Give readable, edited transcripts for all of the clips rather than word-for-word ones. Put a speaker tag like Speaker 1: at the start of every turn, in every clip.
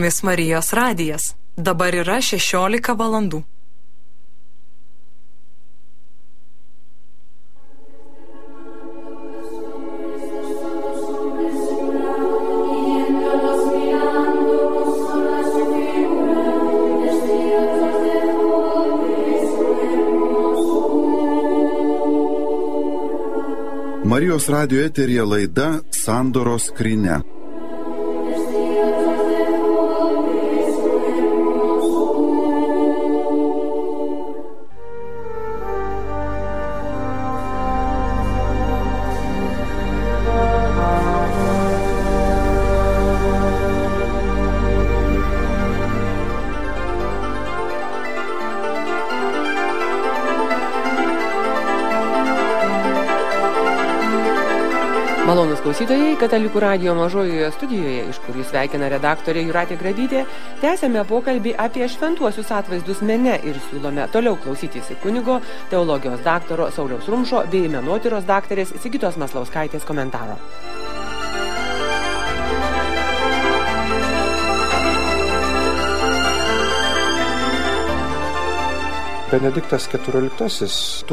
Speaker 1: jumis Marijos radijas. Dabar yra 16 valandų.
Speaker 2: Marijos radijo eteryje laida Sandoros skrynia.
Speaker 3: Malonūs klausytojai, Katalikų radijo mažojoje studijoje, iš kur jūs sveikina redaktorė Jūratė Grabytė, tęsėme pokalbį apie šventuosius atvaizdus mene ir siūlome toliau klausytis kunigo, teologijos daktaro Sauliaus Rumšo bei menotyros daktarės Sigitos Maslauskaitės komentaro.
Speaker 4: Benediktas XIV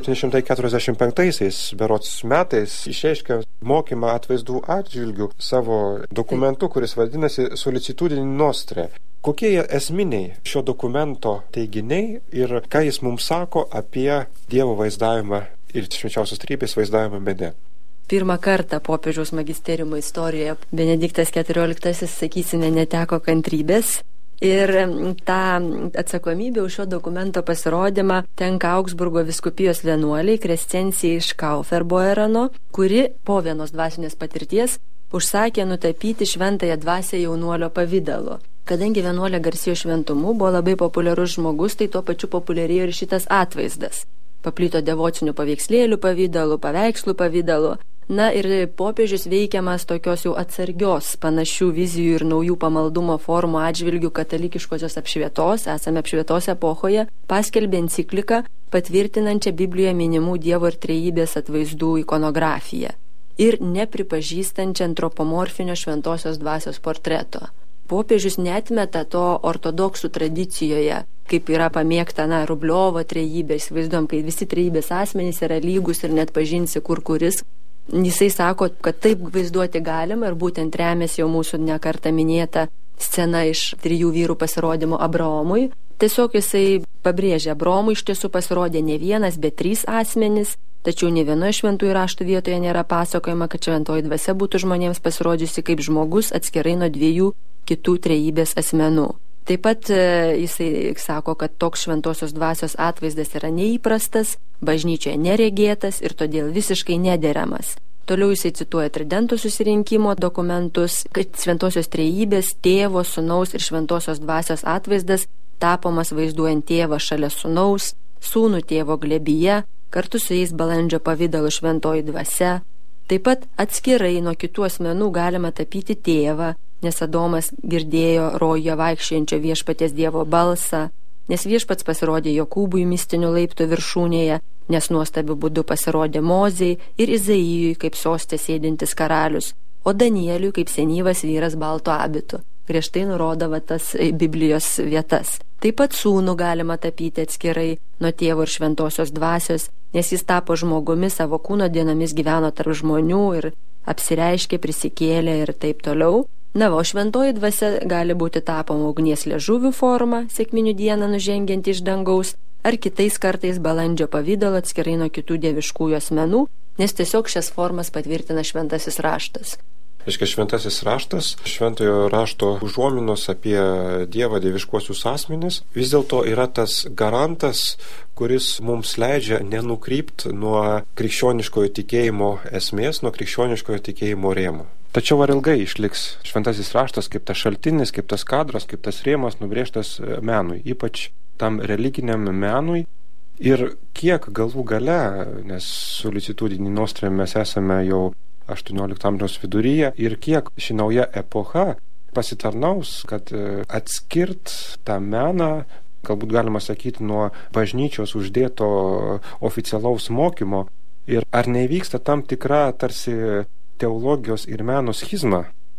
Speaker 4: 1745 berods metais išreiškė mokymą atvaizdų atžvilgių savo dokumentu, kuris vadinasi Solicitudini Nostre. Kokie esminiai šio dokumento teiginiai ir ką jis mums sako apie Dievo vaizdavimą ir švenčiausios trejybės vaizdavimą mene?
Speaker 5: Pirmą kartą popiežiaus magisteriumo istorijoje Benediktas XIV, sakysime, neteko kantrybės. Ir tą atsakomybę už šio dokumento pasirodymą tenka Augsburgo vyskupijos vienuoliai Krescencijai iš Kauferboerano, kuri po vienos dvasinės patirties užsakė nutapyti šventąją dvasią jaunuolio pavidalu. Kadangi vienuolė garsėjo šventumu, buvo labai populiarus žmogus, tai tuo pačiu populiarėjo ir šitas atvaizdas. Paplito devocinių paveikslėlių pavidalu, paveikslų pavidalu. Na ir popiežius veikiamas tokios jau atsargios, panašių vizijų ir naujų pamaldumo formų atžvilgių katalikiškosios apšvietos, esame apšvietos epochoje, paskelbė encikliką patvirtinančią Biblijoje minimų Dievo ir trejybės atvaizdų ikonografiją ir nepripažįstančią antropomorfinio šventosios dvasios portreto. Popiežius neatmeta to ortodoksų tradicijoje, kaip yra pamėgta, Rubliovo trejybė, įsivaizduojam, kai visi trejybės asmenys yra lygus ir net pažinsi kur kuris. Jisai sako, kad taip vaizduoti galima ir būtent remiasi jau mūsų nekartą minėta scena iš 3 vyrų pasirodymo Abraomui. Tiesiog jisai pabrėžia, Abraomui iš tiesų pasirodė ne vienas, bet 3 asmenys, tačiau ne vienoje šventųjų raštų vietoje nėra pasakojama, kad šventoji dvasia būtų žmonėms pasirodžiusi kaip žmogus atskirai nuo 2 kitų trejybės asmenų. Taip pat jisai sako, kad toks šventosios dvasios atvaizdas yra neįprastas, bažnyčioje neregėtas ir todėl visiškai nederamas. Toliau jisai cituoja Tridento susirinkimo dokumentus, kad šventosios trejybės, tėvo, sūnaus ir šventosios dvasios atvaizdas tapomas vaizduojant tėvą šalia sūnaus, sūnų tėvo glėbyje, kartu su jais balandžio pavidalu šventoji dvasia. Taip pat atskirai nuo kitų asmenų galima tapyti tėvą, nes Adomas girdėjo rojuje vaikščiojančio viešpaties Dievo balsą, nes viešpats pasirodė Jokūbui mistinių laiptų viršūnėje, nes nuostabiu būdu pasirodė Mozei ir Izaijui kaip soste sėdintis karalius, o Danieliui kaip senyvas vyras baltu abitu. Griežtai nurodavo tas Biblijos vietas. Taip pat sūnų galima tapyti atskirai nuo tėvo ir šventosios dvasios, nes jis tapo žmogumi, savo kūno dienomis gyveno tarp žmonių ir apsireiškė, prisikėlė ir taip toliau. O šventoji dvasia gali būti tapoma ugnies liežuvių forma, sekminių dieną nužengiant iš dangaus, ar kitais kartais balandžio pavidalo atskirai nuo kitų dieviškųjų asmenų, nes tiesiog šias formas patvirtina šventasis raštas.
Speaker 4: Šventasis raštas, šventojo rašto užuominos apie Dievą, dieviškuosius asmenis, vis dėlto yra tas garantas, kuris mums leidžia nenukrypti nuo krikščioniškojo tikėjimo esmės, nuo krikščioniškojo tikėjimo rėmų. Tačiau ar ilgai išliks šventasis raštas kaip tas šaltinis, kaip tas kadras, kaip tas rėmas nubrėžtas menui, ypač tam religiniam menui, ir kiek galų gale, nes Solicitudini Nostre mes esame jau 18 amžiaus viduryje, ir kiek ši nauja epocha pasitarnaus, kad atskirt tą meną, galbūt galima sakyti, nuo bažnyčios uždėto oficialaus mokymo, ir ar nevyksta tam tikra tarsi teologijos ir meno schizma,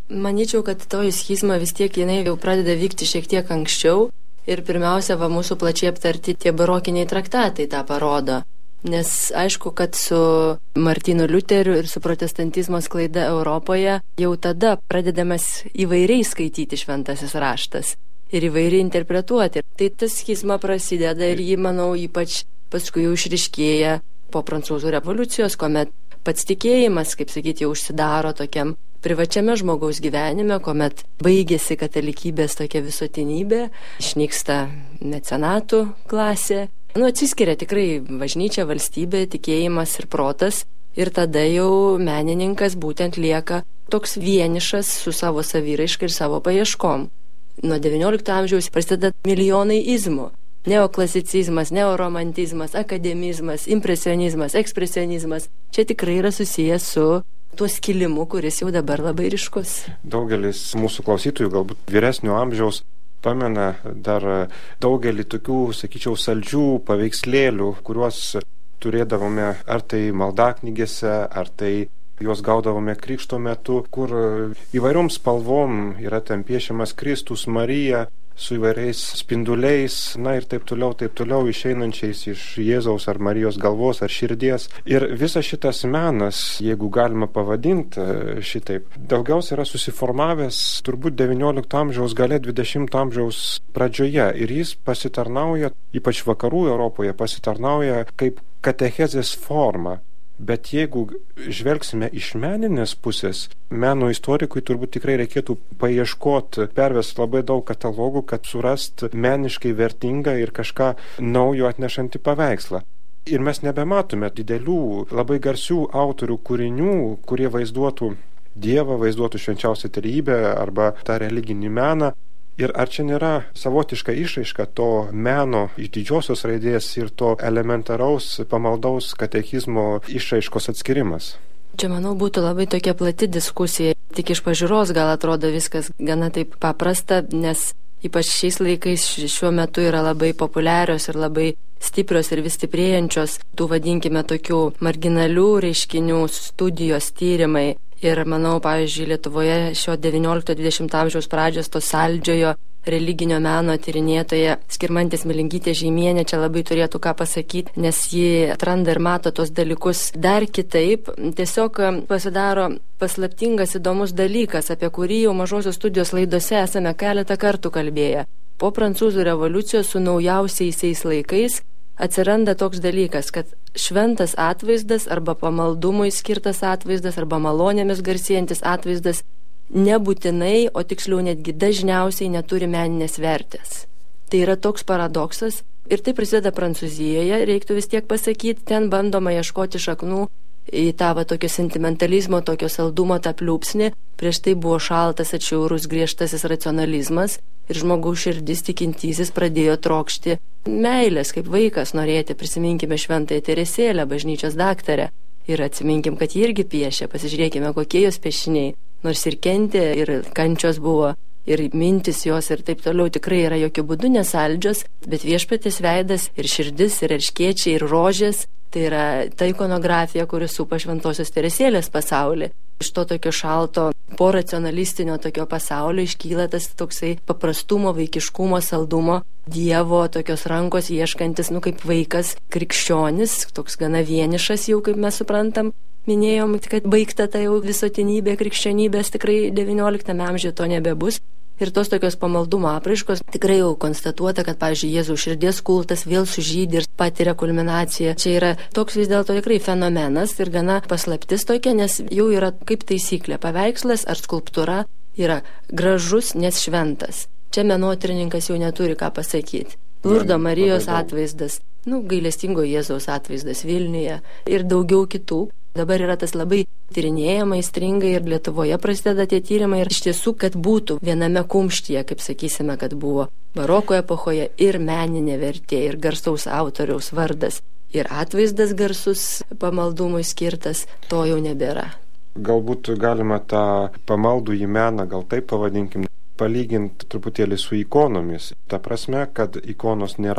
Speaker 5: Manyčiau, kad toji schizma vis tiek jinai jau pradeda vykti šiek tiek anksčiau ir pirmiausia, mūsų plačiai aptarti tie barokiniai traktatai tą parodo. Nes aišku, kad su Martynu Liuteriu ir su protestantizmo sklaida Europoje jau tada pradedamas įvairiai skaityti šventasis raštas ir įvairiai interpretuoti. Tai ta schizma prasideda ir jį, manau, ypač paskui jau išryškėja po Prancūzų revoliucijos, kuomet pats tikėjimas, kaip sakyti, jau užsidaro tokiam privačiame žmogaus gyvenime, kuomet baigėsi katalikybės tokia visuotinybė, išnyksta mecenatų klasė. Atsiskiria tikrai bažnyčia, valstybė, tikėjimas ir protas ir tada jau menininkas būtent lieka toks vienišas su savo saviraiška ir savo paieškom. Nuo XIX amžiaus prasideda milijonai izmų. Neoklasicizmas, neoromantizmas, akademizmas, impresionizmas, ekspresionizmas. Čia tikrai yra susijęs su tuo skilimu, kuris jau dabar labai ryškus.
Speaker 4: Daugelis mūsų klausytojų, galbūt vyresnio amžiaus, pamena dar daugelį tokių, sakyčiau, saldžių paveikslėlių, kuriuos turėdavome ar tai maldaknygėse, ar tai juos gaudavome krikšto metu, kur įvairiom spalvom yra ten piešiamas Kristus, Marija, su įvairiais spinduliais, ir taip toliau, išeinančiais iš Jėzaus ar Marijos galvos ar širdies. Ir visas šitas menas, jeigu galima pavadinti šitaip, daugiausia yra susiformavęs turbūt XIX amžiaus gale, XX amžiaus pradžioje. Ir jis pasitarnauja, ypač vakarų Europoje, pasitarnauja kaip katechezės forma. Bet jeigu žvelgsime iš meninės pusės, meno istorikui turbūt tikrai reikėtų paieškoti, pervesti labai daug katalogų, kad surast meniškai vertingą ir kažką naujo atnešantį paveikslą. Ir mes nebematome didelių, labai garsių autorių kūrinių, kurie vaizduotų Dievą, vaizduotų švenčiausią trejybę arba tą religinį meną. Ir ar čia nėra savotiška išraiška to meno iš didžiosios raidės ir to elementaraus pamaldaus katechizmo išraiškos atskirimas?
Speaker 5: Čia, manau, būtų labai tokia plati diskusija. Tik iš pažiūros gal atrodo viskas gana taip paprasta, nes ypač šiais laikais šiuo metu yra labai populiarios ir labai stiprios ir vis stiprėjančios tų, vadinkime, tokių marginalių reiškinių studijos, tyrimai. Ir manau, pavyzdžiui, Lietuvoje šio XIX-XX amžiaus pradžios to saldžiojo religinio meno tyrinėtoja Skirmantė Smilingytė Žeimienė čia labai turėtų ką pasakyti, nes ji atranda ir mato tos dalykus dar kitaip. Tiesiog pasidaro paslaptingas įdomus dalykas, apie kurį jau Mažosios studijos laidose esame keletą kartų kalbėję. Po Prancūzų revoliucijos su naujausiaisiais laikais atsiranda toks dalykas, kad šventas atvaizdas arba pamaldumui skirtas atvaizdas arba malonėmis garsėjantis atvaizdas nebūtinai, o tiksliau netgi dažniausiai neturi meninės vertės. Tai yra toks paradoksas ir tai prasideda Prancūzijoje, reiktų vis tiek pasakyti, ten bandoma ieškoti šaknų į tą tokio sentimentalizmo, tokio saldumo tą pliūpsnį. Prieš tai buvo šaltas, atšiaurus, griežtasis racionalizmas ir žmogaus širdis tikintysis pradėjo trokšti meilės, kaip vaikas norėti. Prisiminkime Šventąją Teresėlę, bažnyčios daktarę, ir atsiminkim, kad ji irgi piešė, pasižiūrėkime, kokie jos piešiniai, nors ir kentė, ir kančios buvo, ir mintis jos ir taip toliau tikrai yra jokių būdų nesaldžios, bet Viešpaties veidas ir širdis, ir erškėčiai, ir rožės, tai yra ta ikonografija, kuri supa Šventosios Teresėlės pasaulį. Iš to tokio šalto, poracionalistinio tokio pasaulio iškyla tas toksai paprastumo, vaikiškumo, saldumo, Dievo tokios rankos ieškantis, kaip vaikas, krikščionis, toks gana vienišas jau, kaip mes suprantam. Minėjom, kad baigta ta jau visotinybė, krikščionybės tikrai XIX amžiuje to nebebus. Ir tos tokios pamaldumo apraiškos tikrai jau konstatuota, kad, pavyzdžiui, Jėzaus širdies kultas vėl sužydi ir patiria kulminaciją. Čia yra toks vis dėlto tikrai fenomenas ir gana paslaptis tokia, nes jau yra kaip taisyklė. Paveikslas ar skulptūra yra gražus, nes šventas. Čia menotyrininkas jau neturi ką pasakyti. Lurdo Marijos atvaizdas, gailestingo Jėzaus atvaizdas Vilniuje ir daugiau kitų. Dabar yra tas labai tyrinėjama įstringai ir Lietuvoje prasideda tie tyrimai ir iš tiesų, kad būtų viename kumštyje, kaip sakysime, kad buvo baroko epochoje ir meninė vertė, ir garsaus autoriaus vardas, ir atvaizdas garsus pamaldumui skirtas, to jau nebėra.
Speaker 4: Galbūt galima tą pamaldų į meną, gal taip pavadinkim, palyginti truputėlį su ikonomis. Ta prasme, kad ikonos nėra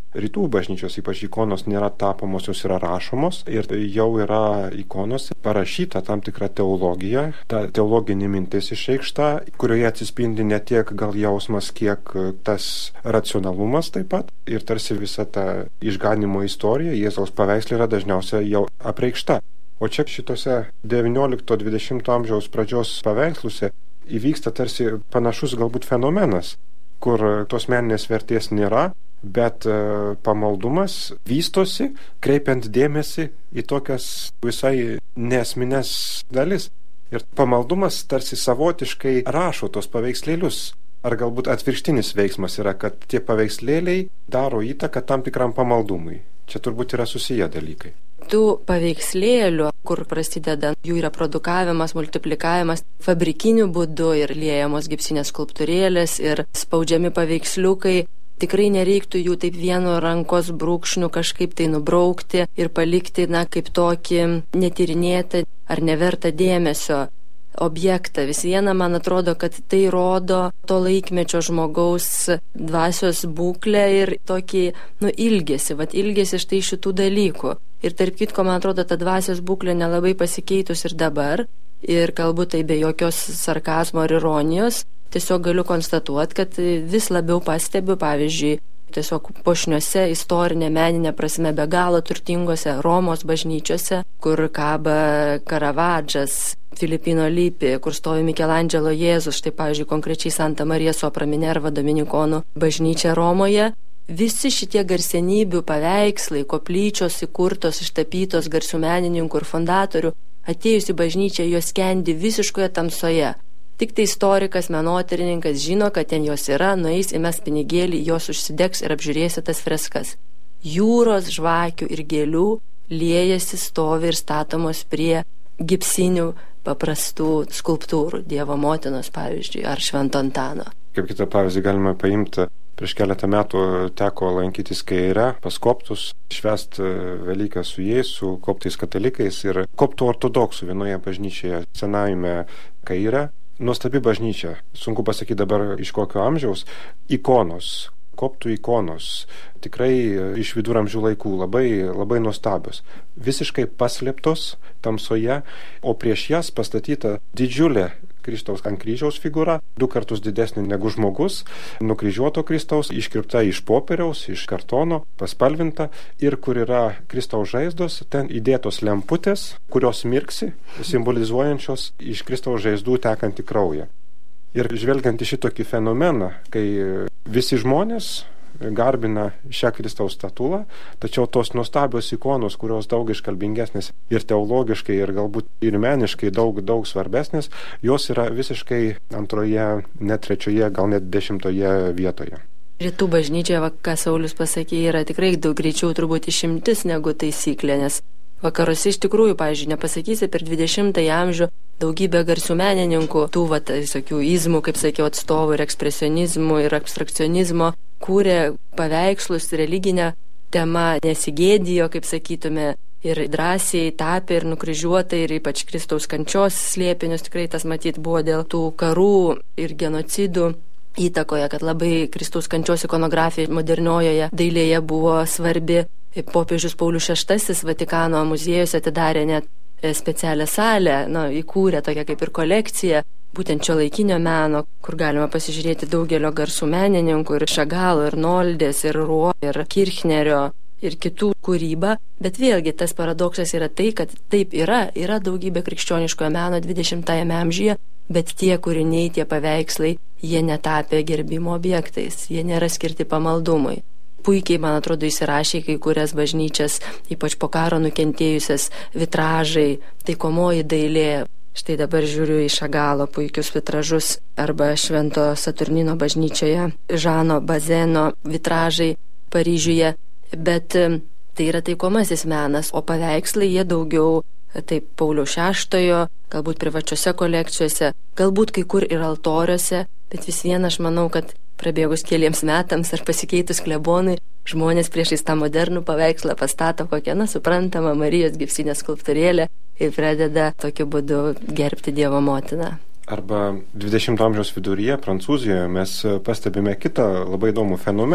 Speaker 4: rytų bažnyčios, ypač ikonos nėra tapomos, jos yra rašomos ir jau yra ikonos parašyta tam tikra teologija, ta teologinė mintis išreikšta, kurioje atsispindi ne tiek gal jausmas, kiek tas racionalumas taip pat ir tarsi visa ta išganimo istorija Jėzaus paveiksle yra dažniausiai jau apreikšta. O čia šitose 19-20 amžiaus pradžios paveiksluose įvyksta tarsi panašus galbūt fenomenas, kur tos meninės vertės nėra, bet pamaldumas vystosi, kreipiant dėmesį į tokias visai nesmines dalis. Ir pamaldumas tarsi savotiškai rašo tos paveikslėlius. Ar galbūt atvirkštinis veiksmas yra, kad tie paveikslėliai daro įtaką tam tikram pamaldumui. Čia turbūt yra susiję dalykai.
Speaker 5: Tų paveikslėlių, kur prasideda jų reprodukavimas, multiplikavimas, fabrikiniu būdu ir liejamos gipsinės skulptūrėlės ir spaudžiami paveiksliukai, tikrai nereiktų jų taip vienu rankos brūkšniu kažkaip tai nubraukti ir palikti, kaip tokį netyrinėtą ar nevertą dėmesio objektą. Vis viena, man atrodo, kad tai rodo to laikmečio žmogaus dvasios būklę ir tokį, ilgesį, ilgesį štai šitų dalykų. Ir tarp kitko, man atrodo, ta dvasios būklė nelabai pasikeitus ir dabar. Ir kalbu tai be jokios sarkazmo ar ironijos. Tiesiog galiu konstatuoti, kad vis labiau pastebiu, pavyzdžiui, tiesiog puošniuose istorinė meninė prasme be galo turtingose Romos bažnyčiose, kur kaba Karavadžas, Filipino Lippi, kur stovi Mikelandželo Jėzus, štai pavyzdžiui konkrečiai Santa Marija Sopra Minerva dominikonų bažnyčia Romoje. Visi šitie garsenybių paveikslai, koplyčios įkurtos, ištapytos garsių menininkų ir fondatorių, atėjus į bažnyčią jos skendi visiškoje tamsoje. Tik tai istorikas, menotyrininkas žino, kad ten jos yra, nueis, įmes pinigėlį, jos užsidegs ir apžiūrėsi tas freskas. Jūros, žvakių ir gėlių liejasi, stovi ir statomos prie gipsinių paprastų skulptūrų, Dievo motinos pavyzdžiui, ar Švento Antano.
Speaker 4: Kaip kitą pavyzdį galime paimti, prieš keletą metų teko lankytis Kaire pas koptus, švęst Velyką su jais, su koptais katalikais ir koptų ortodoksų vienoje bažnyčioje senajame Kaire. Nuostabi bažnyčia, sunku pasakyti dabar iš kokio amžiaus, ikonos, koptų ikonos, tikrai iš viduramžių laikų, labai nuostabios, visiškai paslėptos tamsoje, o prieš jas pastatyta didžiulė Kristaus ant kryžiaus figūra, 2 kartus didesnė negu žmogus, nukryžiuoto Kristaus, iškirpta iš popieriaus, iš kartono, paspalvinta ir kur yra Kristaus žaizdos, ten įdėtos lemputės, kurios mirksi, simbolizuojančios iš Kristaus žaizdų tekantį kraują. Ir žvelgiant į šitokį fenomeną, kai visi žmonės garbina šią Kristaus statulą, tačiau tos nuostabios ikonos, kurios daug iškalbingesnės ir teologiškai, ir galbūt ir meniškai daug svarbesnės, jos yra visiškai antroje, net trečioje, gal net 10 vietoje.
Speaker 5: Rytų bažnyčioje, ką Saulius pasakė, yra tikrai daug greičiau turbūt išimtis negu taisyklė, nes vakaruose iš tikrųjų, pavyzdžiui, nepasakysi, per 20-ąjį amžių daugybė garsių menininkų, tų visokių izmų, kaip sakiau, atstovų ir ekspresionizmų ir abstrakcionizmo, kūrė paveikslus religinę temą, nesigėdijo, kaip sakytume, ir drąsiai tapė ir nukryžiuota ir ypač Kristaus kančios slėpinius. Tikrai tas matyt buvo dėl tų karų ir genocidų įtakoje, kad labai Kristaus kančios ikonografija moderniojoje dailėje buvo svarbi. Popiežius Paulius VI Vatikano muziejus atidarė net specialią salę, įkūrė tokią kaip ir kolekciją, būtent šiuolaikinio meno, kur galima pasižiūrėti daugelio garsų menininkų, ir Šagalo, ir Noldės, ir Ruo, ir Kirchnerio, ir kitų kūrybą. Bet vėlgi tas paradoksas yra tai, kad taip yra daugybė krikščioniškojo meno 20-ame amžiuje, bet tie kūriniai, tie paveikslai, jie netapė gerbimo objektais, jie nėra skirti pamaldumui. Puikiai, man atrodo, įsirašė kai kurias bažnyčias, ypač po karo nukentėjusias, vitražai, taikomoji dailė. Štai dabar žiūriu į Šagalo puikius vitražus arba Švento Saturnino bažnyčioje, Žano Bazeno vitražai Paryžiuje, bet tai yra taikomasis menas, o paveikslai jie daugiau taip Pauliaus VI, galbūt privačiose kolekcijose, galbūt kai kur ir altoriuose, bet vis vien aš manau, kad prabėgus keliems metams ar pasikeitus klebonui, žmonės priešais tą modernų paveikslą pastato kokią, suprantamą Marijos gipsinę skulptūrėlę ir pradeda tokiu būdu gerbti Dievo motiną.
Speaker 4: Arba 20 amžiaus viduryje Prancūzijoje mes pastebime kitą labai įdomų fenomeną.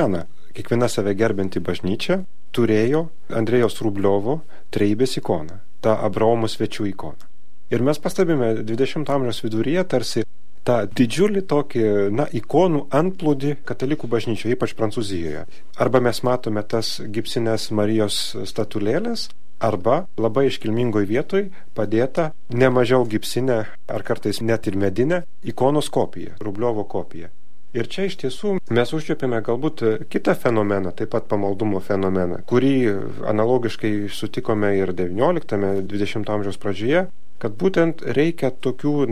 Speaker 4: kiekviena save gerbianti bažnyčia turėjo Andrėjaus Rubliovo trejybės ikoną, tą Abraomo svečių ikoną. Ir mes pastebime 20 amžiaus viduryje tarsi tą didžiulį tokį, ikonų antplūdį katalikų bažnyčioje, ypač Prancūzijoje. Arba mes matome tas gipsinės Marijos statulėlės, arba labai iškilmingoj vietoj padėta nemažiau gipsinė, ar kartais net ir medinė, ikonos kopija, Rubliovo kopija. Ir čia iš tiesų mes užčiuopėme galbūt kitą fenomeną, taip pat pamaldumo fenomeną, kurį analogiškai sutikome ir 19-20 amžiaus pradžioje, kad būtent reikia tokių,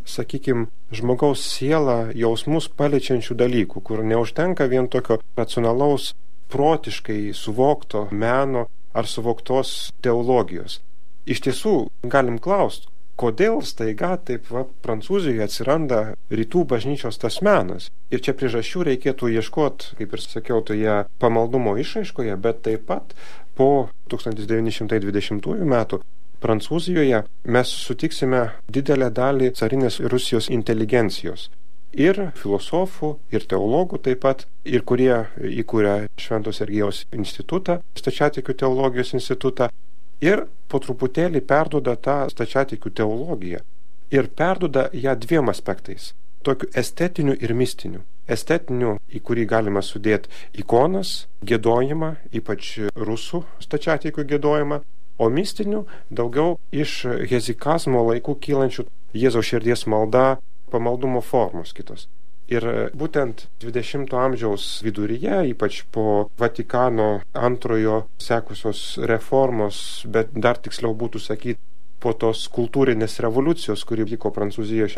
Speaker 4: žmogaus sielą, jausmus paliečiančių dalykų, kur neužtenka vien tokio racionalaus, protiškai suvokto meno ar suvoktos teologijos. Iš tiesų, galim klausti, kodėl staiga taip Prancūzijoje atsiranda rytų bažnyčios tas menas. Ir čia priežasčių reikėtų ieškoti, kaip ir sakiau, toje pamaldumo išraiškoje, bet taip pat po 1920 metų Prancūzijoje mes sutiksime didelę dalį carinės Rusijos inteligencijos. Ir filosofų, ir teologų taip pat, ir kurie įkūrė Švento Sergijaus institutą, stačiatikių teologijos institutą, ir po truputėlį perduoda tą stačiatikių teologiją. Ir perduoda ją dviem aspektais. Tokiu estetiniu ir mistiniu. Estetiniu, į kurį galima sudėti ikonas, giedojimą, ypač rusų stačiatikių giedojimą, o mistiniu daugiau iš hezikazmo laikų kylančių Jėzaus širdies malda, pamaldumo formos kitos. Ir būtent 20 amžiaus viduryje, ypač po Vatikano antrojo sekusios reformos, bet dar tiksliau būtų sakyti, po tos kultūrinės revoliucijos, kuri vyko Prancūzijoje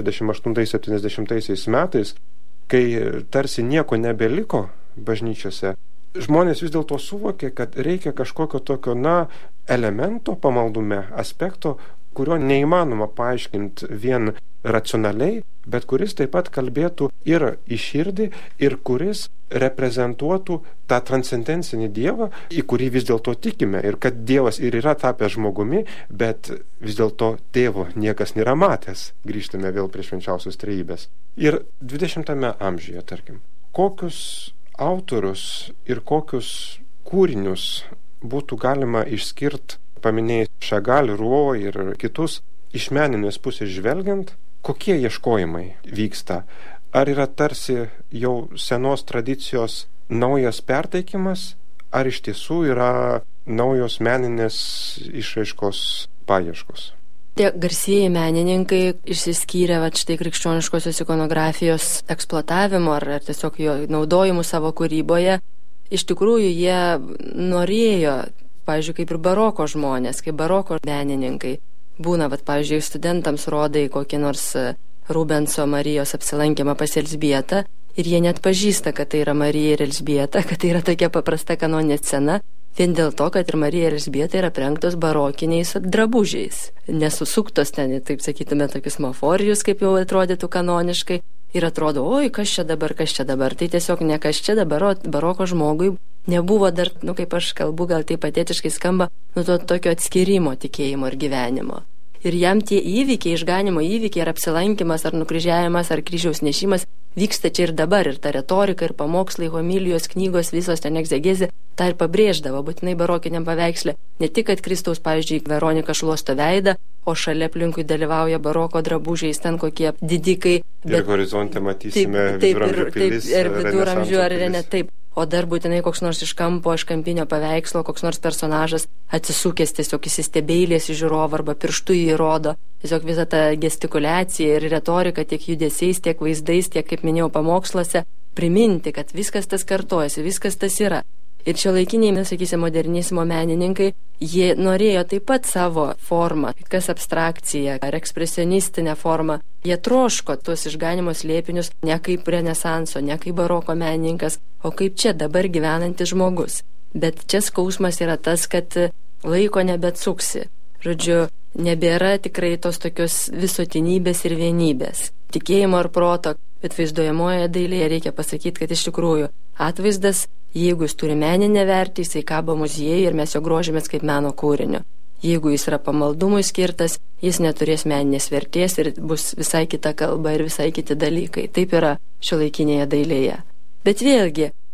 Speaker 4: 68-70 metais, kai tarsi nieko nebeliko bažnyčiose, žmonės vis dėlto suvokė, kad reikia kažkokio tokio, elemento pamaldume, aspekto, kurio neįmanoma paaiškinti vien racionaliai, bet kuris taip pat kalbėtų ir į širdį, ir kuris reprezentuotų tą transcendencinį Dievą, į kurį vis dėlto tikime, ir kad Dievas ir yra tapęs žmogumi, bet vis dėlto tėvo niekas nėra matęs. Grįžtame vėl prie švenčiausios trejybės. Ir 20 amžiuje, tarkim, kokius autorius ir kokius kūrinius būtų galima išskirti, paminėjai Chagall, Rouault ir kitus, iš meninės pusės žvelgiant, kokie ieškojimai vyksta? Ar yra tarsi jau senos tradicijos naujas perteikimas, ar iš tiesų yra naujos meninės išraiškos paieškos?
Speaker 5: Tie garsieji menininkai išsiskyrė štai krikščioniškosios ikonografijos eksploatavimo ar tiesiog jo naudojimu savo kūryboje. Iš tikrųjų, jie norėjo, pavyzdžiui, kaip ir baroko žmonės, kaip baroko menininkai. Būna, pavyzdžiui, studentams rodai kokį nors Rubenso Marijos apsilankymą pas Elzbietą ir jie net pažįsta, kad tai yra Marija ir Elzbieta, kad tai yra tokia paprasta kanoninė scena, vien dėl to, kad ir Marija ir Elzbieta yra aprengtos barokiniais drabužiais. Nesusuktos ten, taip sakytume, tokius maforijus, kaip jau atrodytų kanoniškai. Ir atrodo, oi, kas čia dabar. Tai tiesiog ne kas čia dabar, o baroko žmogui nebuvo dar, kaip aš kalbu, gal tai patetiškai skamba, to tokio atskirimo tikėjimo ir gyvenimo. Ir jam tie įvykiai, išganimo įvykiai, ar apsilankimas, ar nukryžiavimas, ar kryžiaus nešimas vyksta čia ir dabar, ir ta retorika, ir pamokslai, homilijos, knygos, visos ten egzegezė, tą ir pabrėždavo, būtinai barokiniam paveiksle. Ne tik, kad Kristaus, pavyzdžiui, Veronika šluosto veidą, o šalia aplinkui dalyvauja baroko drabužiais, ten kokie didikai.
Speaker 4: Ir horizonte matysime viduramžių pilis,
Speaker 5: ir viduramžių ar ne taip. O dar būtinai koks nors iš kampo, iš kampinio paveikslo, koks nors personažas atsisukęs tiesiog įsistebeilės į žiūrovą arba pirštų jį rodo. Tiesiog visa ta gestikuliacija ir retorika tiek judesiais, tiek vaizdais, tiek, kaip minėjau, pamoksluose, priminti, kad viskas tas kartojasi, viskas tas yra. Ir šiuolaikiniai, sakysim, modernizmo menininkai, jie norėjo taip pat savo formą, kas abstrakcija ar ekspresionistinę formą. Jie troško tuos išganimo slėpinius ne kaip renesanso, ne kaip baroko menininkas, o kaip čia dabar gyvenantis žmogus. Bet čia skausmas yra tas, kad laiko nebetsuksi. Žodžiu, nebėra tikrai tos tokios visuotinybės ir vienybės. Tikėjimo ir proto, bet vaizduojamoje dailėje reikia pasakyti, kad iš tikrųjų atvaizdas, jeigu jis turi meninę vertę, jisai kabo muziejai ir mes jo grožimės kaip meno kūrinio. Jeigu jis yra pamaldumui skirtas, jis neturės meninės vertės ir bus visai kita kalba ir visai kiti dalykai. Taip yra šiuolaikinėje dailėje. Bet vėlgi,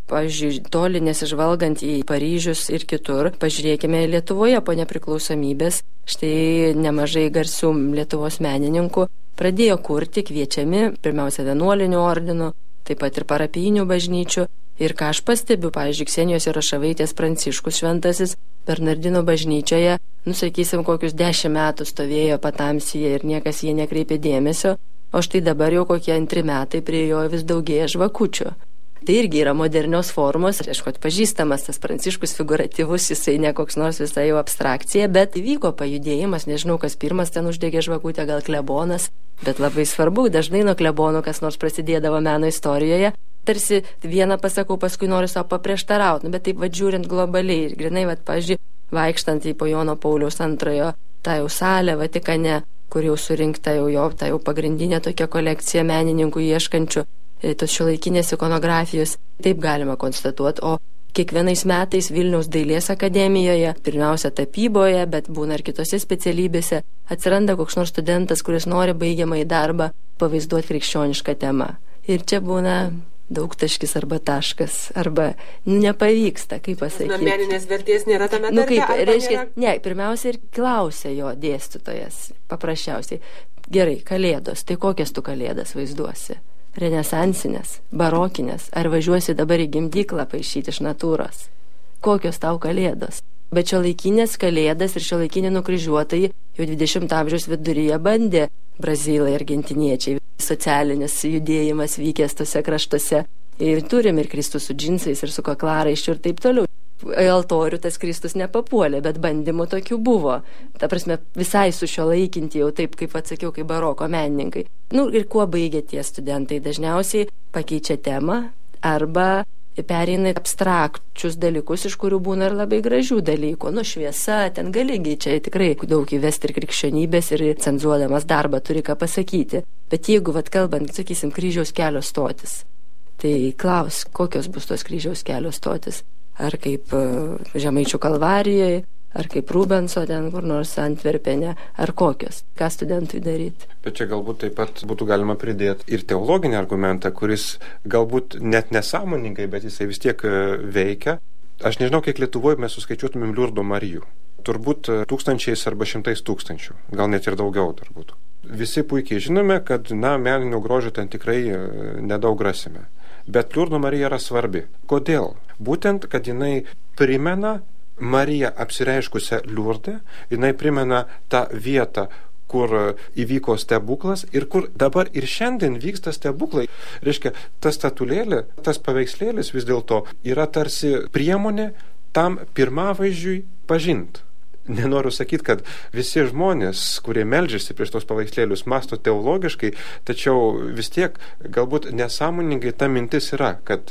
Speaker 5: Pavyzdžiui, toli nesižvalgant į Paryžius ir kitur, pažiūrėkime Lietuvoje po nepriklausomybės, štai nemažai garsių Lietuvos menininkų pradėjo kurti, kviečiami, pirmiausia, vienuolinių ordinų, taip pat ir parapijinių bažnyčių. Ir ką aš pastebiu, pavyzdžiui, Ksenijos Jaroševaitės Pranciškus šventasis Bernardino bažnyčioje, sakysim, kokius 10 metų stovėjo patamsyje ir niekas jie nekreipė dėmesio, o štai dabar jau kokie 2 metai prie jo vis daugėja žvakučių. Tai irgi yra modernios formos, aišku, atpažįstamas tas Pranciškus figuratyvus, jisai ne koks nors visai jau abstrakcija, bet įvyko pajudėjimas, nežinau, kas pirmas ten uždegė žvakutę, gal klebonas, bet labai svarbu, dažnai nuo klebonų kas nors prasidėdavo meno istorijoje, tarsi vieną pasakau, paskui noriu savo paprieštarauti, bet taip žiūrint globaliai ir grinai, pavyzdžiui, vaikštant į po Jono Pauliaus antrojo tą jau salę Vatikane, kur jau surinkta jau ta jau pagrindinė tokia kolekcija menininkų ieškančių tos šiuolaikinės ikonografijos, taip galima konstatuoti, o kiekvienais metais Vilniaus dailės akademijoje, pirmiausia tapyboje, bet būna ir kitose specialybėse, atsiranda koks nors studentas, kuris nori baigiamąjį darbą pavaizduoti krikščionišką temą. Ir čia būna daugtaškis arba taškas, arba nepavyksta, kaip pasakyti.
Speaker 3: Meninės vertės nėra tame darbe,
Speaker 5: reiškia, ne, pirmiausia ir klausia jo dėstytojas, paprasčiausiai. Gerai, kalėdos, tai kokias tu kalėdas vaizduosi? Renesansinės, barokinės, ar važiuosi dabar į gimdyklą paišyti iš natūros? Kokios tau kalėdos? Bet šiuolaikinės kalėdas ir šiuolaikiniai nukryžiuotojai jau 20 amžiaus viduryje bandė brazilai, argentiniečiai, socialinis judėjimas vykęs tose kraštuose. Ir turim ir Kristus su džinsais ir su kaklaraiščiu ir taip toliau. Altorių tas Kristus nepapuolė, bet bandymų tokių buvo. Ta prasme, visai sušiuolaikinti jau taip, kaip atsakiau, kaip baroko menininkai. Ir kuo baigia tie studentai? Dažniausiai pakeičia temą arba pereina abstrakčius dalykus, iš kurių būna ir labai gražių dalykų. Šviesa, ten galigi, čia tikrai daug įvesti ir krikščionybės ir cenzuodamas darbą turi ką pasakyti. Bet jeigu, kalbant, sakysim, kryžiaus kelio stotis, tai klaus, kokios bus tos kryžiaus kelio stotis? Ar kaip Žemaičių Kalvarijoje, ar kaip Rubenso ten kur nors Antverpene, ar kokios, ką studentui daryti.
Speaker 4: Bet čia galbūt taip pat būtų galima pridėti ir teologinį argumentą, kuris galbūt net nesąmoningai, bet jisai vis tiek veikia. Aš nežinau, kiek Lietuvoje mes suskaičiuotumėm Liurdo Marijų. Turbūt 1000 arba 100 000, gal net ir daugiau turbūt. Visi puikiai žinome, kad meninio grožio ten tikrai nedaug rasime. Bet Liurdo Marija yra svarbi. Kodėl? Būtent, kad jinai primena Mariją apsireiškusią Liurde, jinai primena tą vietą, kur įvyko stebuklas ir kur dabar ir šiandien vyksta stebuklai. Reiškia, ta statulėlė, tas paveikslėlis vis dėlto yra tarsi priemonė tam pirmavaizdžiui pažint. Nenoriu sakyti, kad visi žmonės, kurie meldžiasi prieš tos paveikslėlius, masto teologiškai, tačiau vis tiek galbūt nesąmoningai ta mintis yra, kad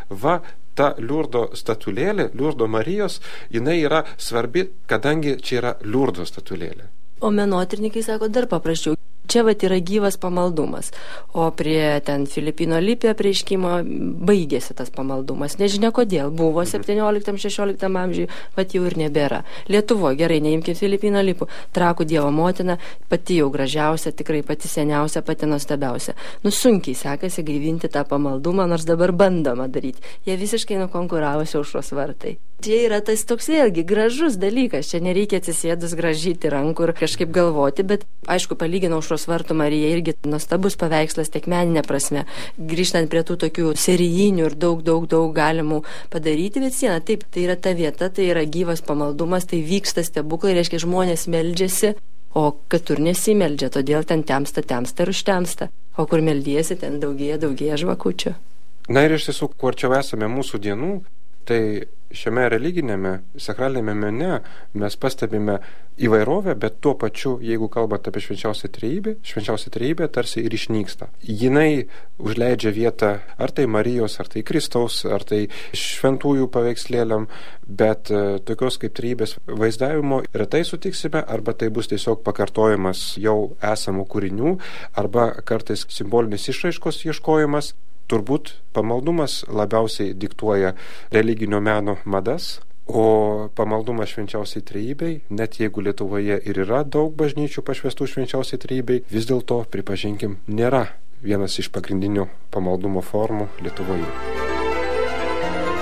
Speaker 4: ta Liurdo statulėlė, Liurdo Marijos, jinai yra svarbi, kadangi čia yra Liurdo statulėlė.
Speaker 5: O menotyrininkai sako dar paprasčiau. Čia yra gyvas pamaldumas, o prie ten Filipino Lipio apreiškimo baigėsi tas pamaldumas. Nežinia kodėl, buvo 17-16 amžiui, jau ir nebėra. Lietuvoje, gerai, neimkim Filipino Lipų, Trakų Dievo motina, pati jau gražiausia, tikrai pati seniausia, pati nuostabiausia. Sunkiai sekasi gaivinti tą pamaldumą, nors dabar bandoma daryti. Jie visiškai nukonkuravosi Aušros vartai. Čia yra tas toks vėlgi gražus dalykas, čia nereikia atsisėdus gražyti rankų ir kažkaip galvoti, bet aišku, palyginau Aušros vartų Mariją irgi nuostabus paveikslas tiek meninė prasme, grįžtant prie tų tokių serijinių ir daug galimų padaryti, bet siena, taip, tai yra ta vieta, tai yra gyvas pamaldumas, tai vyksta stebuklai, reiškia žmonės meldžiasi, o kitur nesimeldžia, todėl ten temsta ir užtemsta, o kur meldiesi, ten daugėja žvakučių.
Speaker 4: Na ir iš tiesų, kuo arčiau esame mūsų dienų, tai šiame religinėme, sakralinėme mene mes pastebime įvairovę, bet tuo pačiu, jeigu kalbate apie švenčiausią trejybę tarsi ir išnyksta. Jinai užleidžia vietą ar tai Marijos, ar tai Kristaus, ar tai šventųjų paveikslėliam, bet tokios kaip trejybės vaizdavimo retai sutiksime, arba tai bus tiesiog pakartojimas jau esamų kūrinių, arba kartais simbolinės išraiškos ieškojimas. Turbūt pamaldumas labiausiai diktuoja religinio meno madas, o pamaldumas švenčiausiai trejybei, net jeigu Lietuvoje ir yra daug bažnyčių pašvęstų švenčiausiai trejybei, vis dėlto, pripažinkim, nėra vienas iš pagrindinių pamaldumo formų Lietuvoje.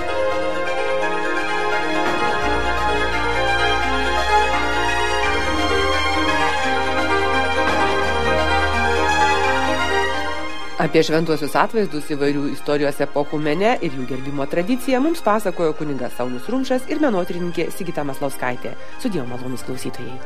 Speaker 3: Apie šventuosius atvaizdus įvairių istorijos epochų mene ir jų gerbimo tradiciją mums pasakojo kunigas Saulius Rumšas ir menotyrininkė Sigita Maslauskaitė. Sudie malonūs klausytojai.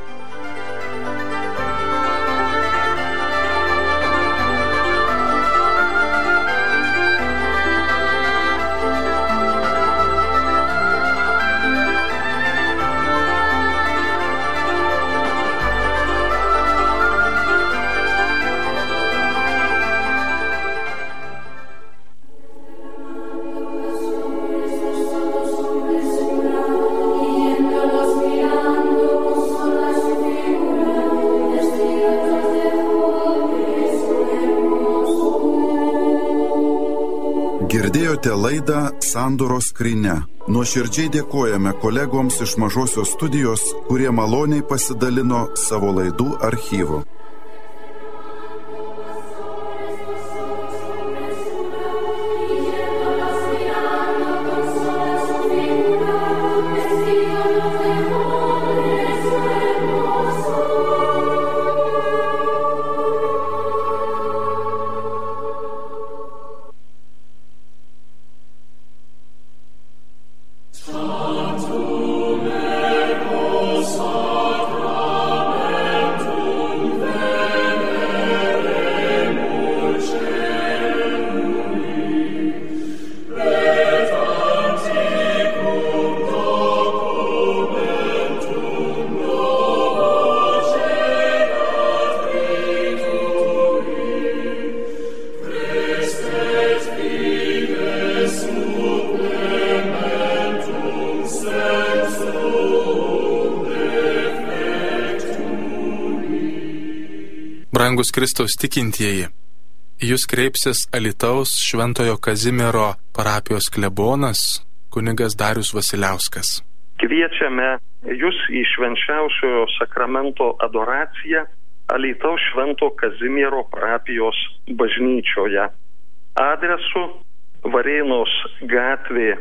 Speaker 2: Girdėjote laidą Sandoros skrynia. Nuoširdžiai dėkojame kolegoms iš Mažosios studijos, kurie maloniai pasidalino savo laidų archyvu.
Speaker 6: Brangus Kristaus tikintieji, jūs kreipsis Alytaus Šventojo Kazimiero parapijos klebonas kunigas Darius Vasiliauskas.
Speaker 7: Kviečiame jūs į švenčiausiojo sakramento adoraciją Alytaus Švento Kazimiero parapijos bažnyčioje. Adresu Varėnos gatvė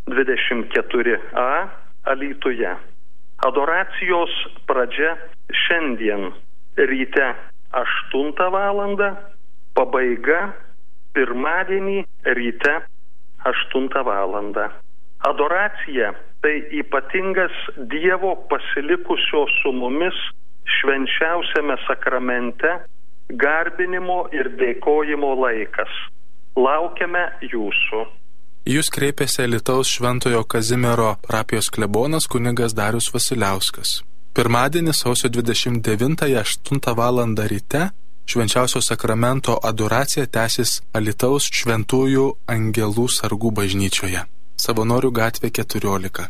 Speaker 7: 24A Alytuje. Adoracijos pradžia šiandien ryte 8 valandą, pabaiga pirmadienį ryte 8 valandą. Adoracija tai ypatingas Dievo pasilikusio su mumis švenčiausiame sakramente garbinimo ir dėkojimo laikas. Laukiame jūsų.
Speaker 6: Jūs kreipėsi Alytaus Šventojo Kazimiero parapijos klebonas kunigas Darius Vasiliauskas. Pirmadienį sausio 29-ąją 8 valandą ryte švenčiausio sakramento adoracija tęsis Alytaus Šventųjų Angelų Sargų bažnyčioje. Savanorių gatvė 14.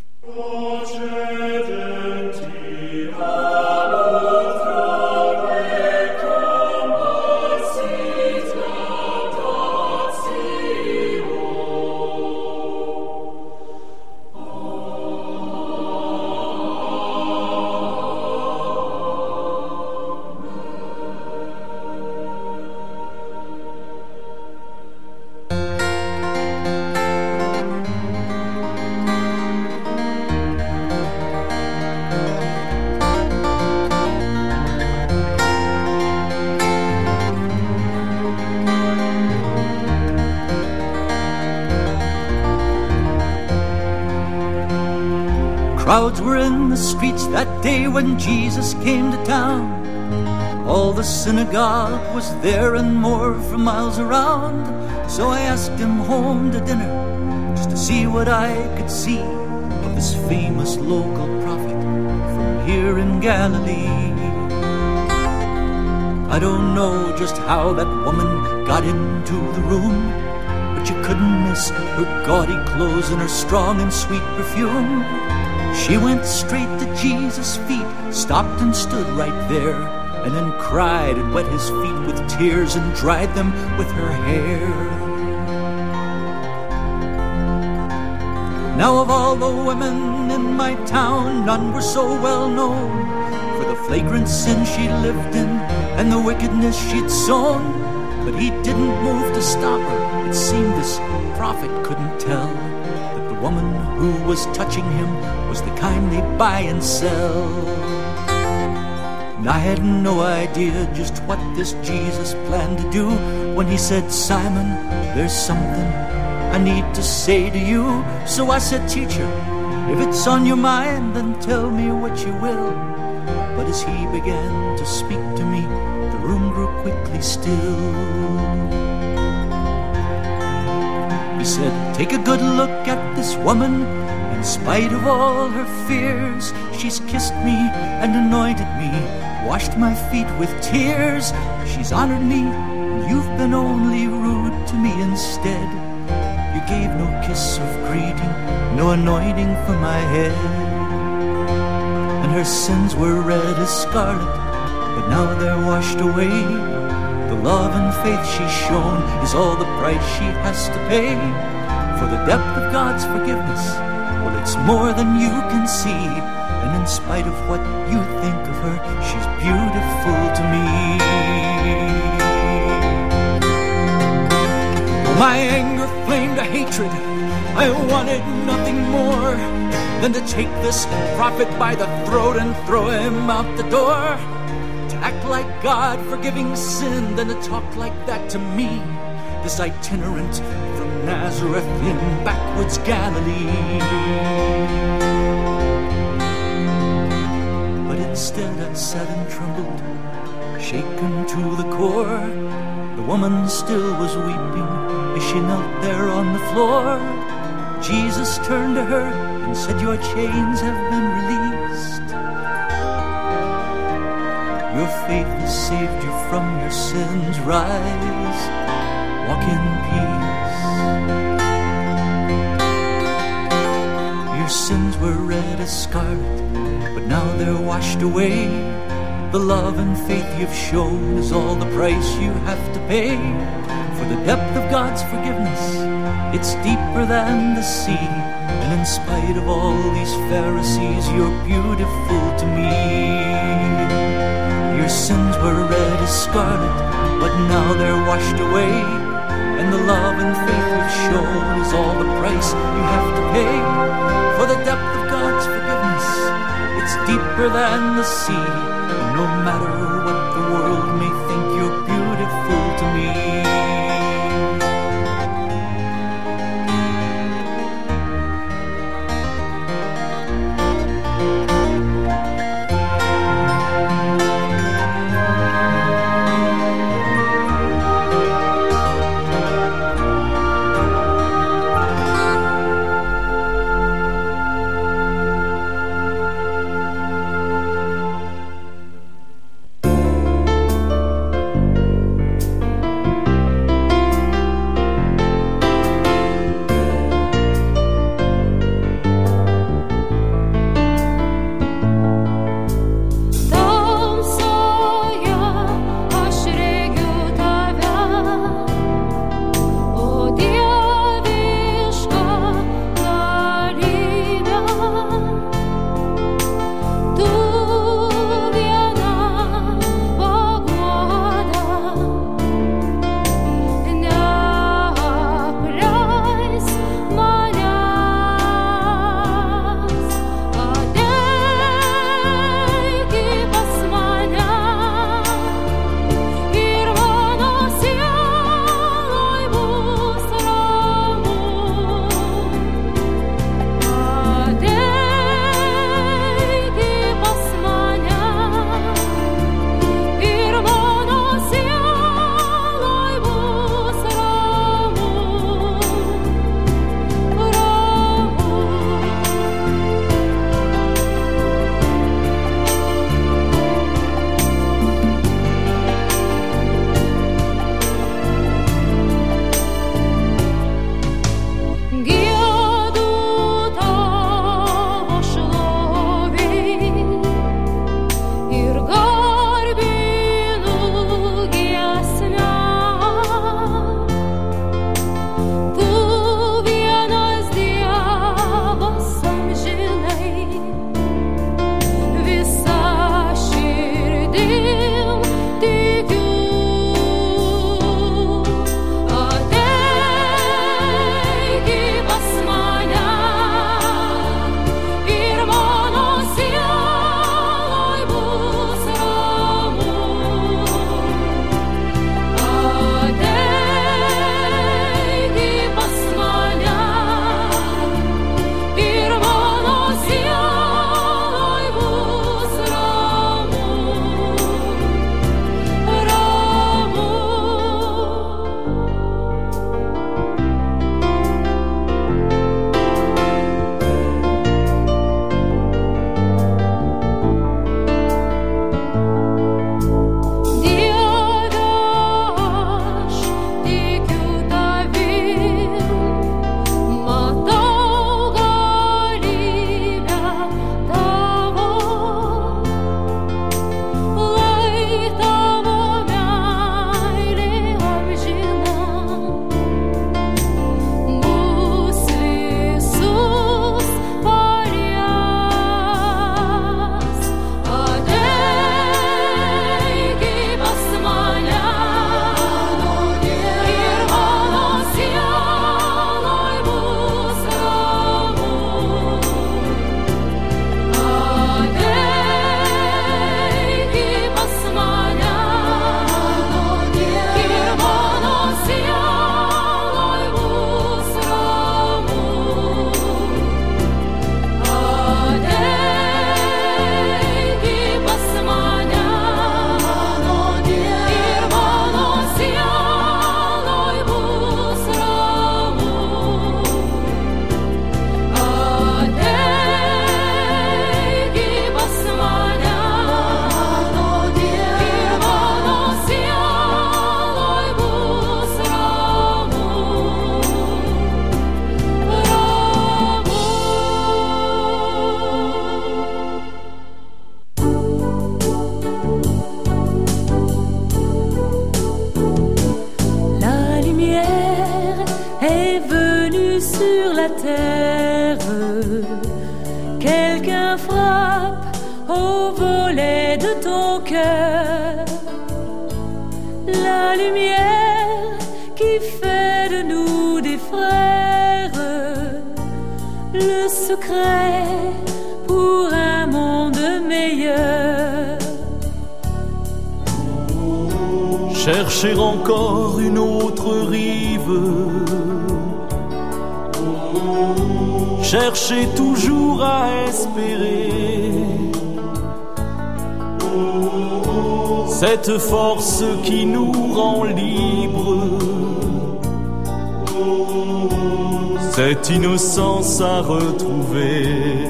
Speaker 8: Crowds were in the streets that day when Jesus came to town. All the synagogue was there and more from miles around. So I asked him home to dinner just to see what I could see of this famous local prophet from here in Galilee. I don't know just how that woman got into the room, but you couldn't miss her gaudy clothes and her strong and sweet perfume. She went straight to Jesus' feet, stopped and stood right there, and then cried and wet his feet with tears and dried them with her hair. Now of all the women in my town, none were so well known for the flagrant sin she lived in and the wickedness she'd sown. But he didn't move to stop her. It seemed this prophet couldn't tell that the woman who was touching him was the kind they buy and sell. And I had no idea just what this Jesus planned to do when he said, Simon, there's something I need to say to you. So I said, Teacher, if it's on your mind, then tell me what you will. But as he began to speak to me, the room grew quickly still. He said, take a good look at this woman. In spite of all her fears, she's kissed me and anointed me, washed my feet with tears. She's honored me, and you've been only rude to me instead. You gave no kiss of greeting, no anointing for my head. And her sins were red as scarlet, but now they're washed away. The love and faith she's shown is all the price she has to pay. For the depth of God's forgiveness, well, it's more than you can see. And in spite of what you think of her, she's beautiful to me. My anger flamed to hatred. I wanted nothing more than to take this prophet by the throat and throw him out the door. To act like God forgiving sin, then to talk like that to me, this itinerant from Nazareth in backwoods Galilee. But instead I sat and trembled, shaken to the core. The woman still was weeping as she knelt there on the floor. Jesus turned to her and said, your chains have been released. Your faith has saved you from your sins. Rise, walk in peace. Your sins were red as scarlet, but now they're washed away. The love and faith you've shown is all the price you have to pay. For the depth of God's forgiveness, it's deeper than the sea. And in spite of all these Pharisees, you're beautiful to me. Your sins were red as scarlet, but now they're washed away. And the love and faith you've shown is all the price you have to pay. For the depth of God's forgiveness, it's deeper than the sea. And no matter what the world may think, you're beautiful to me.
Speaker 9: la terre. Quelqu'un frappe au volet de ton cœur. La lumière qui fait de nous des frères. Le secret pour un monde meilleur.
Speaker 8: Chercher encore une autre rive. Chercher toujours à espérer. Cette force qui nous rend libres. Cette innocence à retrouver.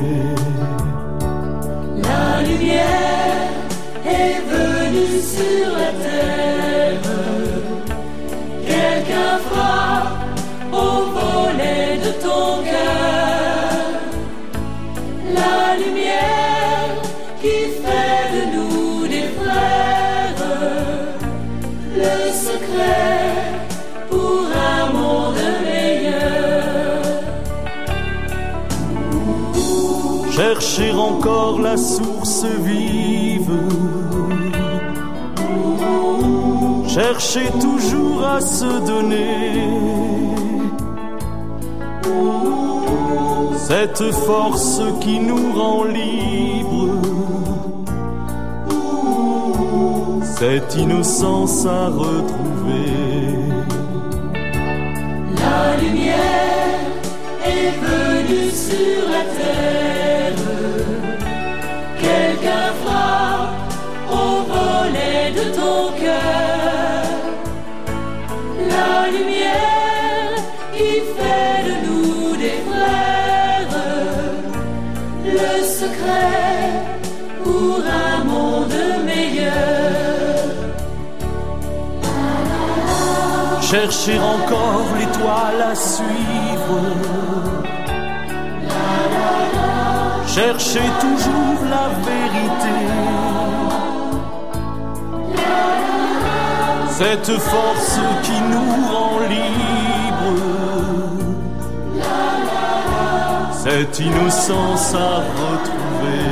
Speaker 9: La lumière est venue sur la terre. Quelqu'un frappe au volet de ton cœur. La lumière qui fait de nous des frères. Le secret pour un monde meilleur.
Speaker 8: Chercher encore la source vive. Chercher toujours à se donner. Cette force qui nous rend libres. Cette innocence à retrouver.
Speaker 9: La lumière est venue sur la terre. Quelqu'un frappe au volet de ton cœur. La lumière qui fait de nous des frères. Le secret pour un monde meilleur.
Speaker 8: Chercher encore l'étoile à suivre. Chercher toujours la vérité. Cette force qui nous rend libres. Cette innocence à retrouver.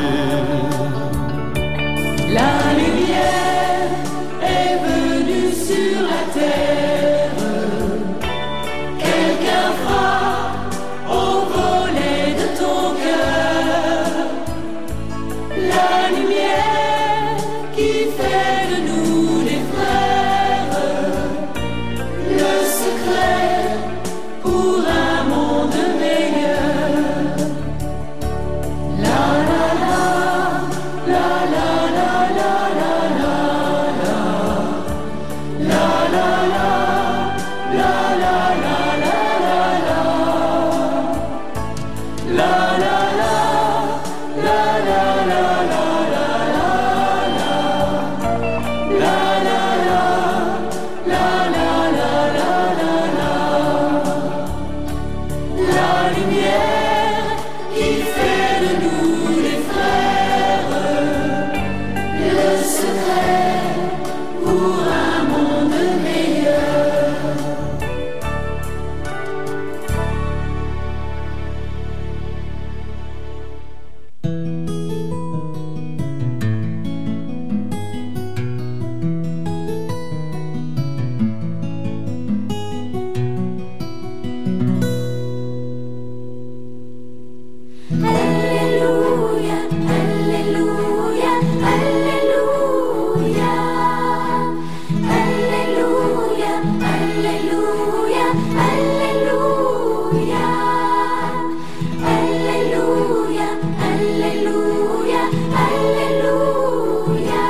Speaker 9: La lumière est venue sur la terre. Quelqu'un frappe au volet de ton cœur. La lumière qui fait de nous des frères. Le secret pour un monde meilleur. La la la, la la la la la la la. La la la, la la la la la la. La la la, la la la la la la. La la la, la la la la la la. La lumière qui fait de nous des frères. Le secret pour un monde meilleur. Alléluia, alléluia, alléluia. Alléluia, alléluia, alléluia. Alléluia, alléluia, alléluia.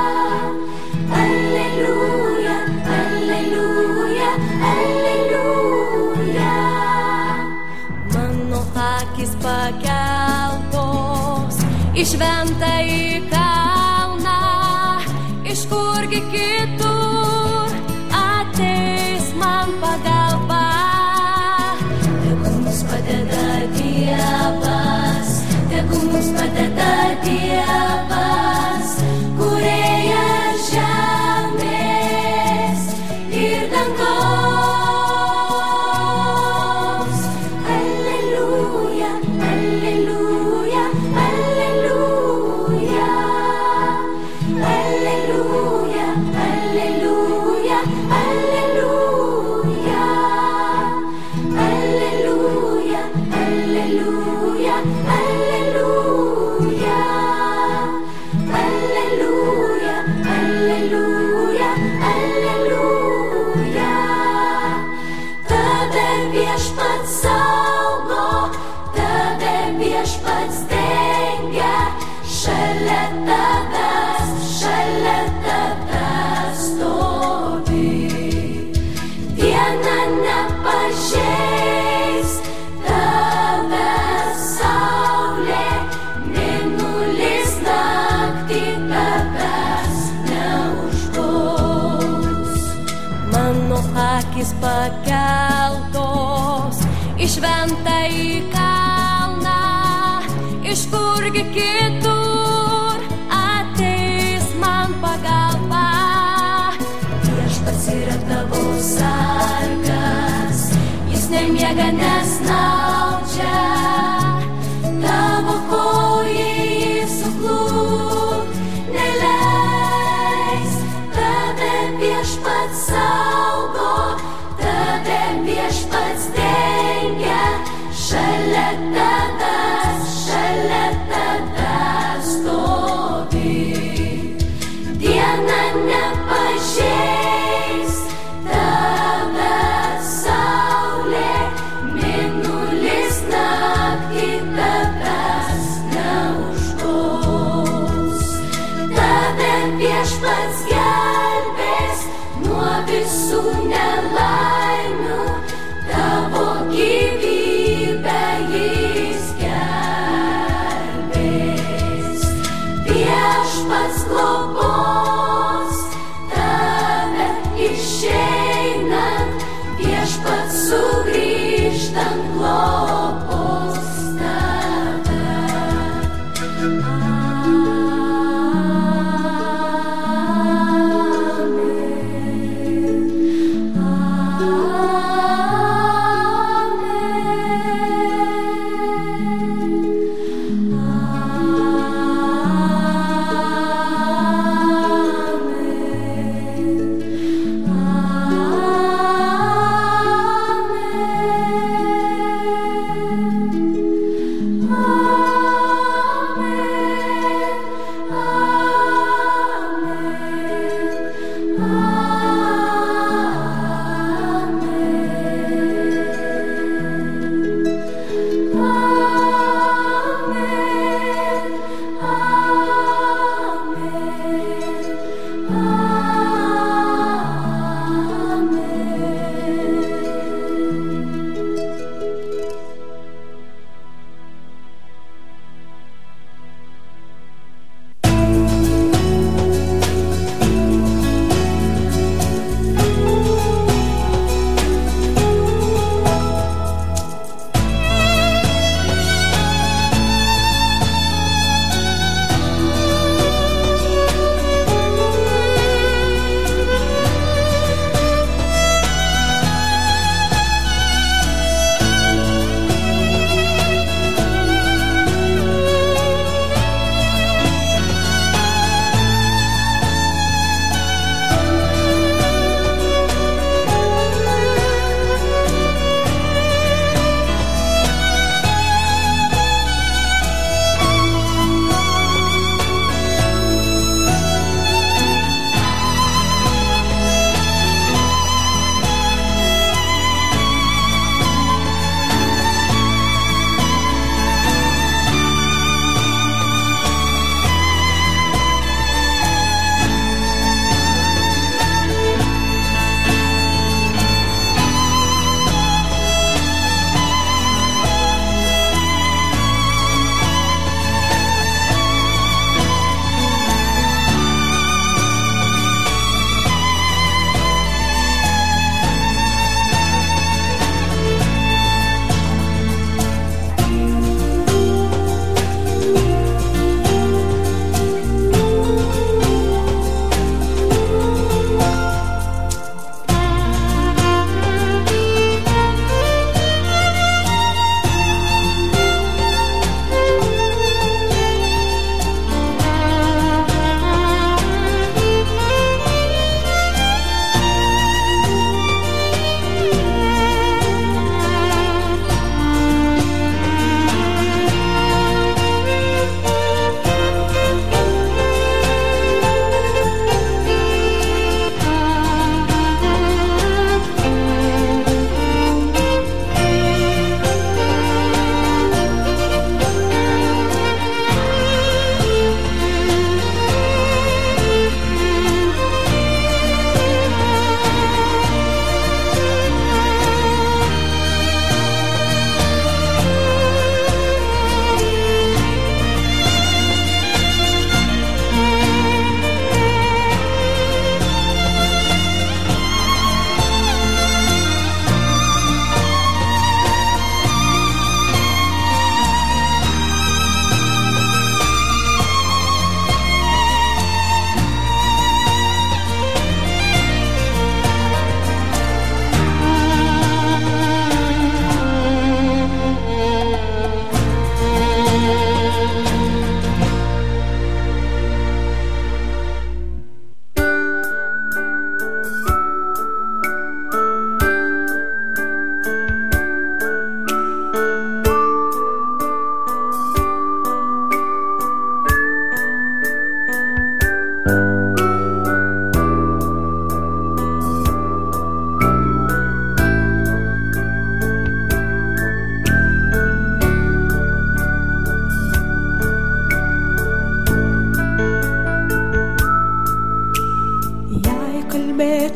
Speaker 9: Alléluia, alléluia, alléluia. Mano akis pakeltos į šventąjį kalną, iš kurgi kitur ateis man pagalba. Tegu mums padeda Dievas, tegu mums padeda Dievas, kūrėjas žemės ir dangaus. Aleliuja. viešpats dengia, šalia tavęs stovi. Diena nepažeis tavęs saulė, mėnulis naktį tavęs neužgaus. Mano akis pakeltos į šventąjį kalną, iš kurgi kitur ateis man pagalba. Viešpats yra tavo sargas, jis nemiega, nesnaudžia, tavo kojai suklūk neleis. Tave viešpats saugo, tave viešpats dengia, šalia tavęs stovi. Diena nepažeis tavęs saulė, mėnulis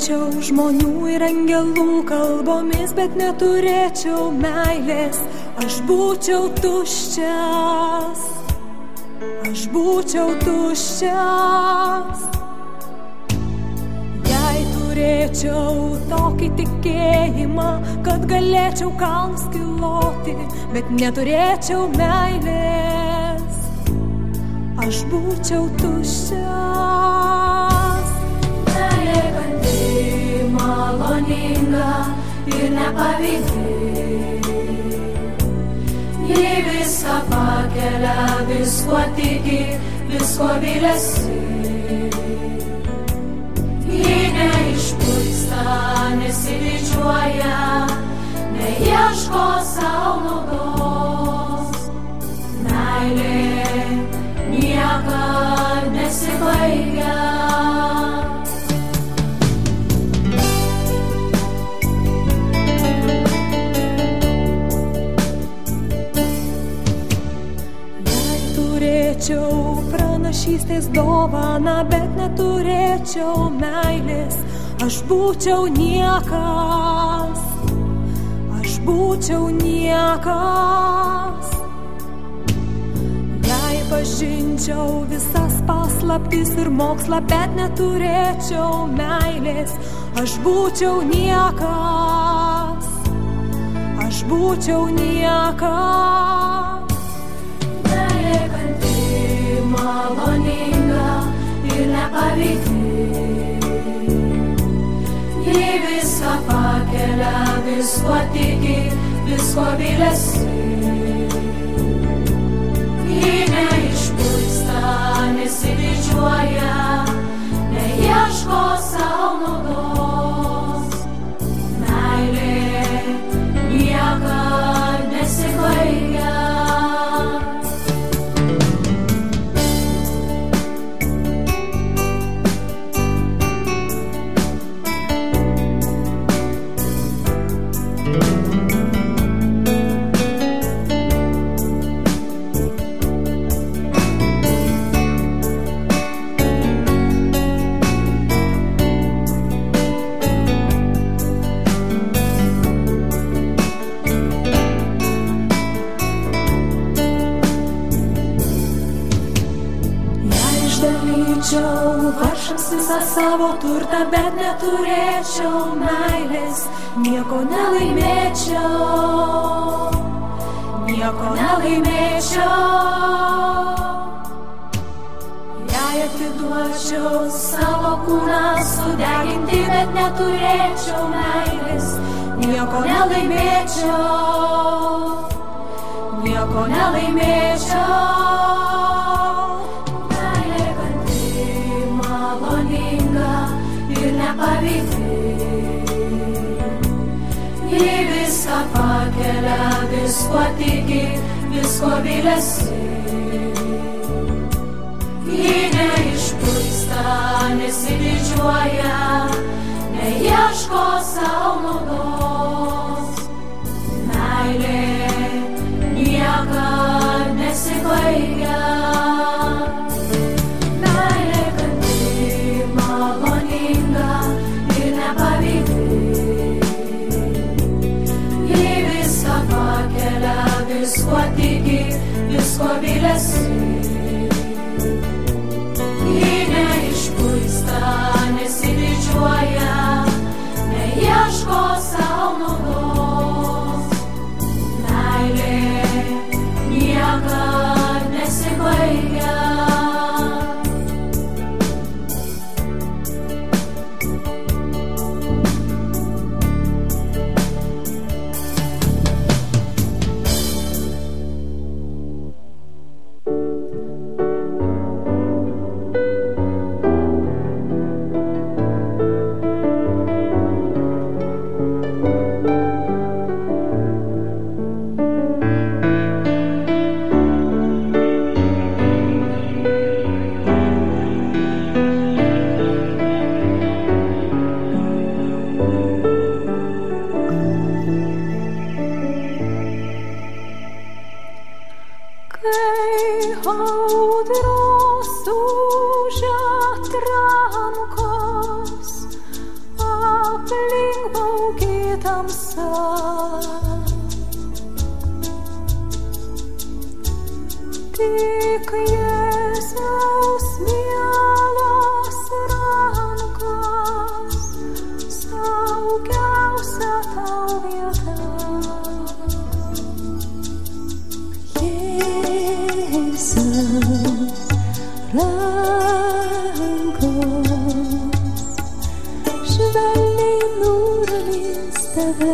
Speaker 10: Kalbėčiau žmonių ir angelų kalbomis, bet neturėčiau meilės, aš būčiau tuščias. Aš būčiau tuščias. Jei turėčiau tokį tikėjimą, kad galėčiau kalnus kiloti, bet neturėčiau meilės, aš būčiau tuščias.
Speaker 9: Meilė kanti, maloninga ir nepavydi. Ji viską pakelia, visko tiki, visko viliasi. Ji neišpuiksta, nesididžiuoja, neieško sau naudos. Meilė niekad nesibaigia.
Speaker 10: Turėčiau pranašystės dovaną, bet neturėčiau meilės, aš būčiau niekas, aš būčiau niekas. Jei pažinčiau visas paslaptis ir mokslą, bet neturėčiau meilės, aš būčiau niekas, aš būčiau niekas.
Speaker 9: Maloninga ir nepavydi. Ji viską pakelia, visko tiki, visko viliasi. Ji neišpuiksta, nesididžiuoja, neieško sau naudos. Meilė niekad nesibaigia.
Speaker 10: Vargšams visą savo turtą, bet neturėčiau meilės, nieko nelaimėčiau, nieko nelaimėčiau. Jei atiduočiau savo kūną sudeginti, bet neturėčiau meilės, nieko nelaimėčiau, nieko nelaimėčiau.
Speaker 9: Nepavydi. Ji viską pakelia, visko tiki, visko viliasi. Ji neišpuiksta, nesididžiuoja, neieško sau naudos. Meilė niekad nesibaigia. Meilė kanti, maloninga ir nepavydi. Ji viską pakelia, visko tiki, visko viliasi. Ji neišpuiksta, nesididžiuoja, neieško sau naudos. Meilė niekad nesibaigia.
Speaker 10: tik Jėzaus mielos rankos, saugiausia tau vieta. Jėzaus rankos švelniai nuramins tave.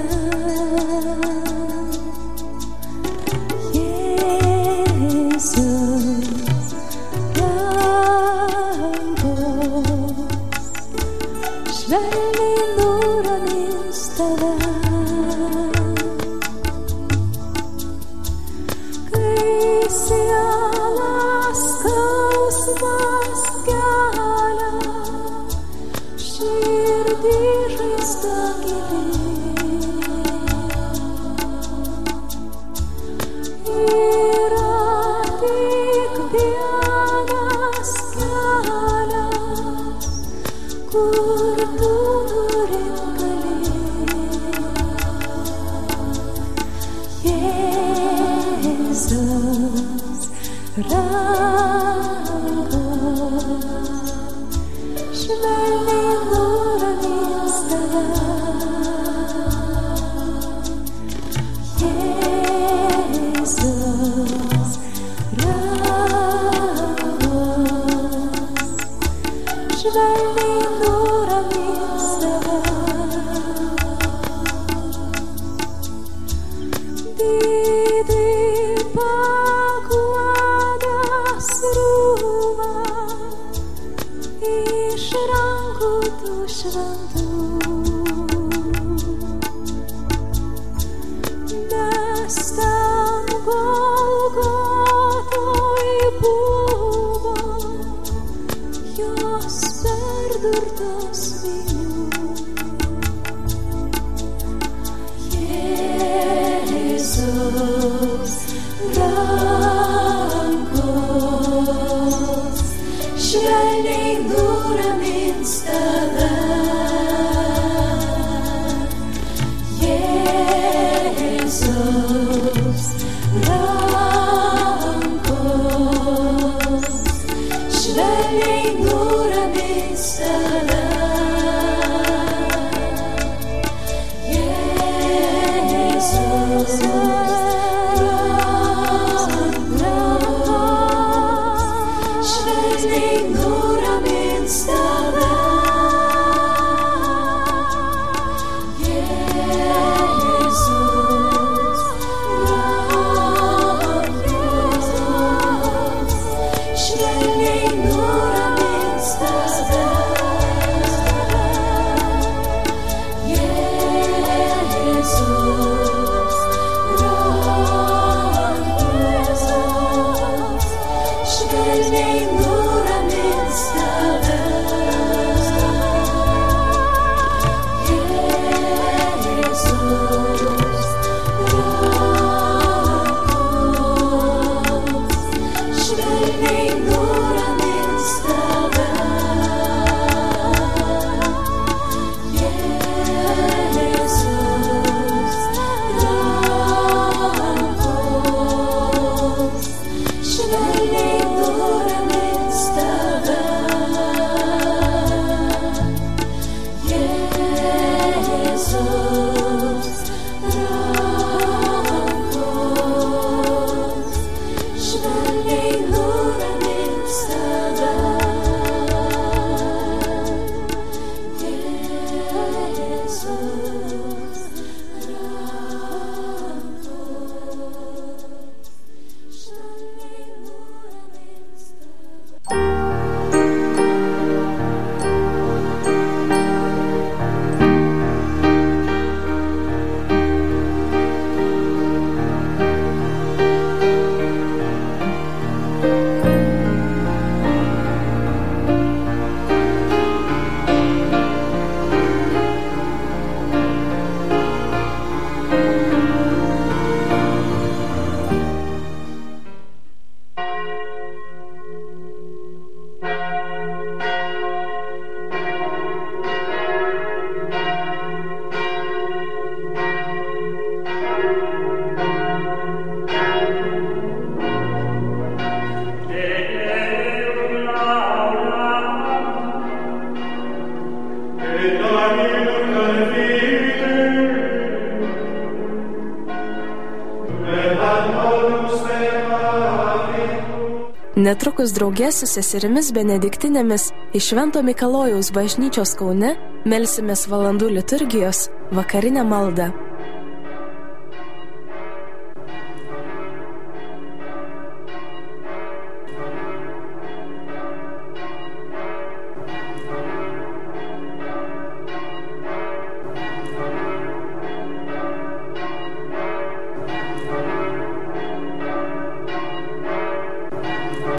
Speaker 11: Netrukus draugė su seserimis benediktinėmis iš Švento Mikalojaus bažnyčios Kaune melsimės valandų liturgijos vakarinę maldą.